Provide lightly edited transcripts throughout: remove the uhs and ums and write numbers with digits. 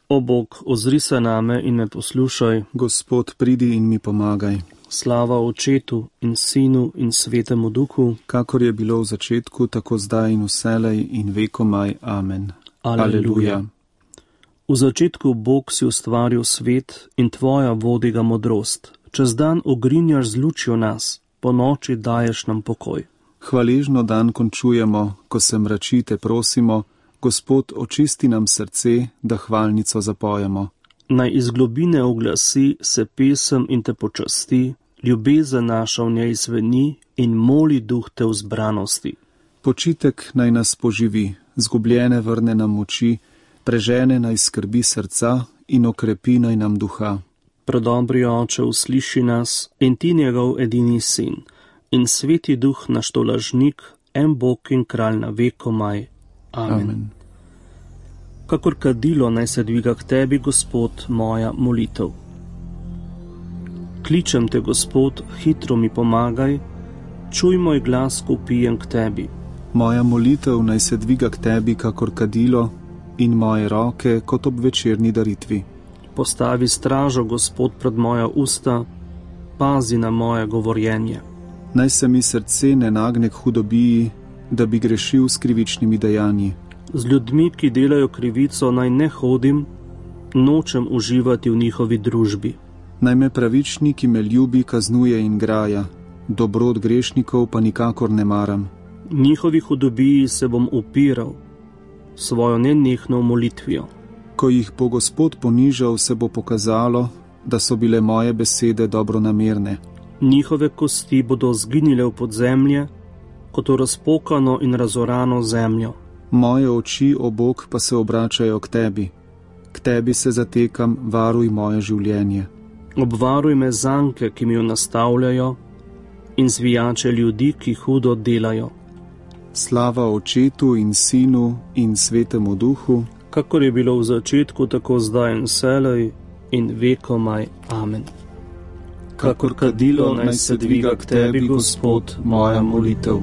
O Bog, ozri se name in me poslušaj. Gospod, pridi in mi pomagaj. Slava Očetu in Sinu in Svetemu Duhu, kakor je bilo v začetku, tako zdaj in vselej in vekomaj. Amen. Aleluja. V začetku Bog si ustvaril svet in tvoja vodi ga modrost. Čez dan ogrinjaš z lučjo nas, po noči daješ nam pokoj. Hvaležno dan končujemo, ko se mrači, te prosimo, Gospod, očisti nam srce, da hvalnico zapojemo. Naj iz globine oglasi se pesem in te počasti, ljubezen naša v njej zveni in moli duh te v zbranosti. Počitek naj nas poživi, zgubljene vrne nam moči, prežene naj skrbi srca in okrepi naj nam duha. Predobri Oče, usliši nas in ti njegov edini sin, in sveti duh naš tolažnik, en Bog in kralj na vekomaj. Amen. Kakor kadilo naj se dviga k tebi, Gospod, moja molitev. Kličem te, Gospod, hitro mi pomagaj, čuj moj glas, ko vpijem k tebi. Moja molitev naj se dviga k tebi, kakor kadilo, in moje roke kot ob večerni daritvi. Postavi stražo, Gospod, pred moja usta, pazi na moje govorjenje. Naj se mi srce ne nagne k hudobiji, da bi grešil s krivičnimi dejanji. Z ljudmi, ki delajo krivico, naj ne hodim, nočem uživati v njihovi družbi. Naj me pravični, ki me ljubi, kaznuje in graja, dobro od grešnikov pa nikakor ne maram. Njihovi hudobiji se bom upiral, svojo nenehno molitvijo. Ko jih bo Gospod ponižal, se bo pokazalo, da so bile moje besede dobronamerne. Njihove kosti bodo zginile v podzemlje, kot v razpokano in razorano zemljo. Moje oči, o Bog, pa se obračajo k tebi. K tebi se zatekam, varuj moje življenje. Obvaruj me zanke, ki mi jo nastavljajo, in zvijače ljudi, ki hudo delajo. Slava Očetu in Sinu in Svetemu Duhu, kakor je bilo v začetku, tako zdaj in vselej in vekomaj. Amen. Kakor kadilo naj se dviga k tebi, Gospod, moja molitev.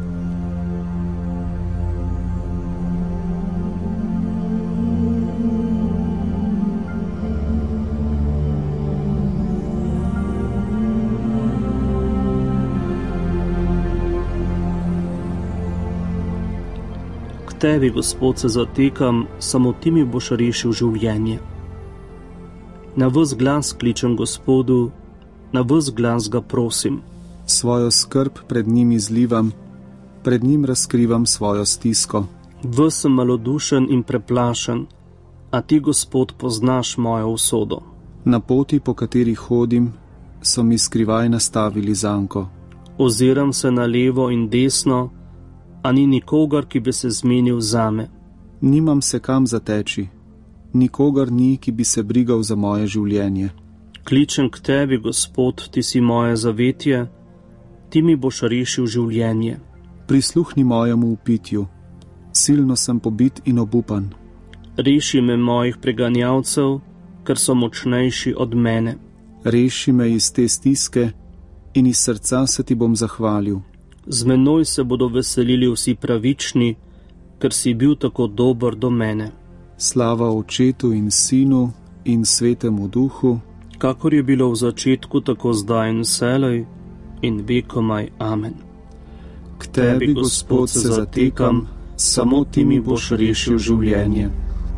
K tebi, Gospod, se zatekam, samo ti mi boš rešil življenje. Na ves glas kličem Gospodu, na ves glas ga prosim. Svojo skrb pred njim izlivam, pred njim razkrivam svojo stisko. Ves sem malodušen in preplašen, a ti, Gospod, poznaš mojo usodo. Na poti, po kateri hodim, so mi skrivaj nastavili zanko. Oziram se na levo in desno, a ni nikogar, ki bi se zmenil zame. Nimam se kam zateči, nikogar ni, ki bi se brigal za moje življenje. Kličem k tebi, Gospod, ti si moje zavetje, ti mi boš rešil življenje. Prisluhni mojemu upitju, silno sem pobit in obupan. Reši me mojih preganjavcev, ker so močnejši od mene. Reši me iz te stiske in iz srca se ti bom zahvalil. Z menoj se bodo veselili vsi pravični, ker si bil tako dober do mene. Slava Očetu in Sinu in Svetemu Duhu, kakor je bilo v začetku, tako zdaj in vselej in vekomaj. Amen. K tebi, Gospod, se zatekam, samo ti mi boš rešil življenje.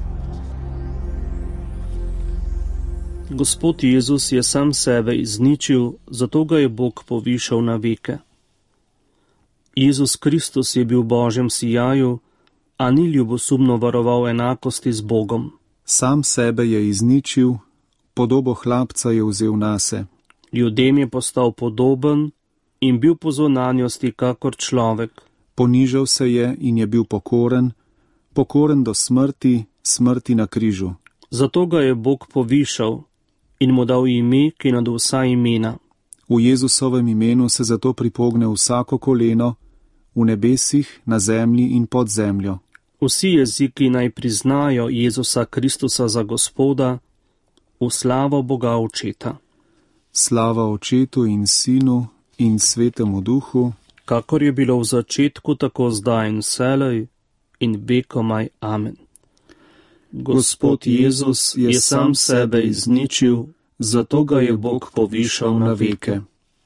Gospod Jezus je sam sebe izničil, zato ga je Bog povišal na veke. Jezus Kristus je bil v Božjem sijaju, a ni ljubosumno varoval enakosti z Bogom. Sam sebe je izničil, podobo hlapca je vzel nase. Ljudem je postal podoben in bil po zunanjosti kakor človek. Ponižal se je in je bil pokoren, pokoren do smrti, smrti na križu. Zato ga je Bog povišal in mu dal ime, ki nad vsa imena. V Jezusovem imenu se zato pripogne vsako koleno, v nebesih, na zemlji in pod zemljo. Vsi jeziki naj priznajo Jezusa Kristusa za Gospoda, v slavo Boga Očeta. Slava Očetu in Sinu in Svetemu Duhu, kakor je bilo v začetku, tako zdaj in vselej in vekomaj. Amen. Gospod Jezus je sam sebe izničil, zato ga je Bog povišal na veke.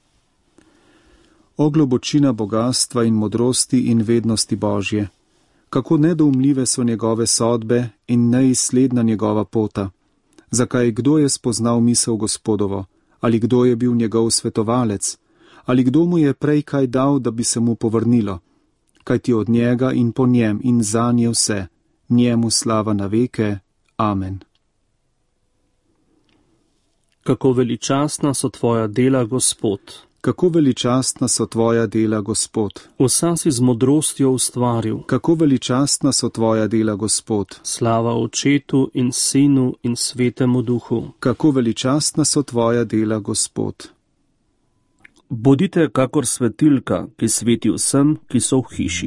O globočina bogatstva in modrosti in vednosti Božje, kako nedoumljive so njegove sodbe in neizsledna njegova pota. Zakaj kdo je spoznal misel Gospodovo, ali kdo je bil njegov svetovalec, ali kdo mu je prej kaj dal, da bi se mu povrnilo? Kajti od njega in po njem in za nje vse, njemu slava na veke. Amen. Kako veličastna so tvoja dela, Gospod. Kako veličastna so tvoja dela, Gospod. Vsa si z modrostjo ustvaril. Kako veličastna so tvoja dela, Gospod. Slava Očetu in Sinu in Svetemu Duhu. Kako veličastna so tvoja dela, Gospod. Bodite kakor svetilka, ki sveti vsem, ki so v hiši.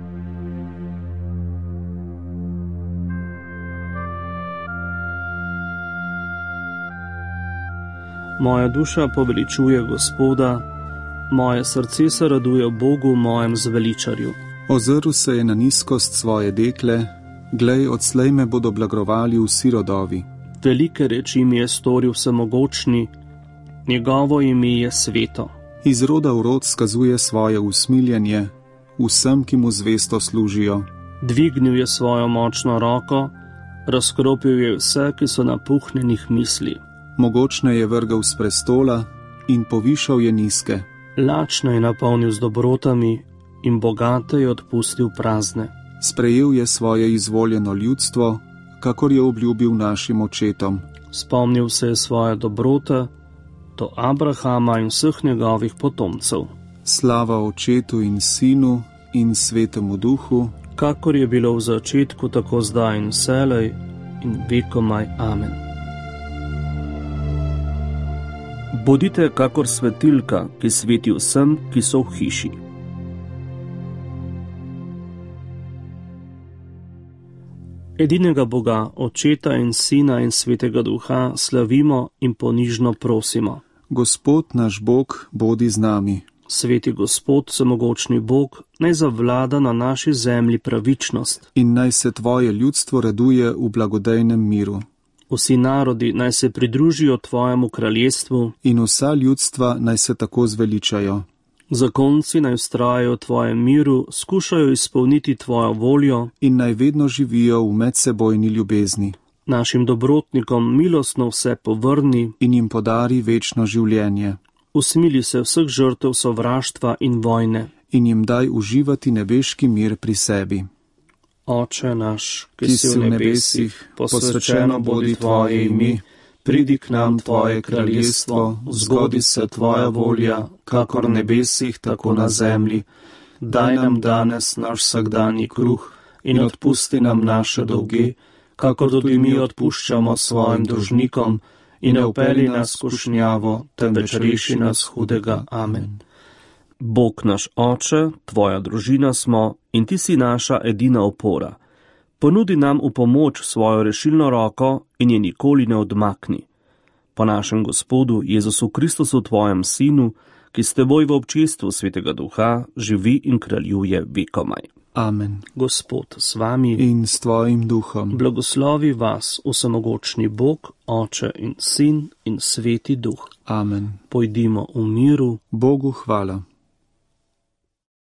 Moja duša poveličuje Gospoda, moje srce se raduje Bogu, mojem zveličarju. Ozrl se je na nizkost svoje dekle, glej, odslej me bodo blagrovali vsi rodovi. Velike reči mi je storil vsemogočni, njegovo ime je sveto. Iz roda v rod skazuje svoje usmiljenje vsem, ki mu zvesto služijo. Dvignil je svojo močno roko, razkropil je vse, ki so napuhnjenih misli. Mogočne je vrgal s prestola in povišal je nizke. Lačne je napolnil z dobrotami in bogate je odpustil prazne. Sprejel je svoje izvoljeno ljudstvo, kakor je obljubil našim očetom. Spomnil se je svoje dobrote do Abrahama in vseh njegovih potomcev. Slava Očetu in Sinu in Svetemu Duhu, kakor je bilo v začetku, tako zdaj in vselej in vekomaj. Amen. Bodite kakor svetilka, ki sveti vsem, ki so v hiši. Edinega Boga, Očeta in Sina in Svetega Duha, slavimo in ponižno prosimo. Gospod naš Bog, bodi z nami. Sveti Gospod, vsemogočni Bog, naj zavlada na naši zemlji pravičnost. In naj se tvoje ljudstvo raduje v blagodejnem miru. Vsi narodi naj se pridružijo tvojemu kraljestvu. In vsa ljudstva naj se tako zveličajo. Zakonci naj vztrajajo v tvojem miru, skušajo izpolniti tvojo voljo. In naj vedno živijo v medsebojni ljubezni. Našim dobrotnikom milostno vse povrni. In jim podari večno življenje. Usmili se vseh žrtev sovraštva in vojne. In jim daj uživati nebeški mir pri sebi. Oče naš, ki si v nebesih, posvečeno bodi tvoje ime, pridi k nam tvoje kraljestvo, zgodi se tvoja volja, kakor v nebesih, tako na zemlji. Daj nam danes naš vsakdanji kruh in odpusti nam naše dolge, kakor tudi mi odpuščamo svojim dolžnikom, in ne vpelji nas v skušnjavo, temveč reši nas hudega. Amen. Bog naš Oče, tvoja družina smo in ti si naša edina opora. Ponudi nam v pomoč svojo rešilno roko in je nikoli ne odmakni. Po našem Gospodu Jezusu Kristusu, tvojem Sinu, ki s teboj v občestvu Svetega Duha živi in kraljuje vekomaj. Amen. Gospod s vami in s tvojim duhom. Blagoslovi vas vsemogočni Bog, Oče in Sin in Sveti Duh. Amen. Pojdimo v miru. Bogu hvala.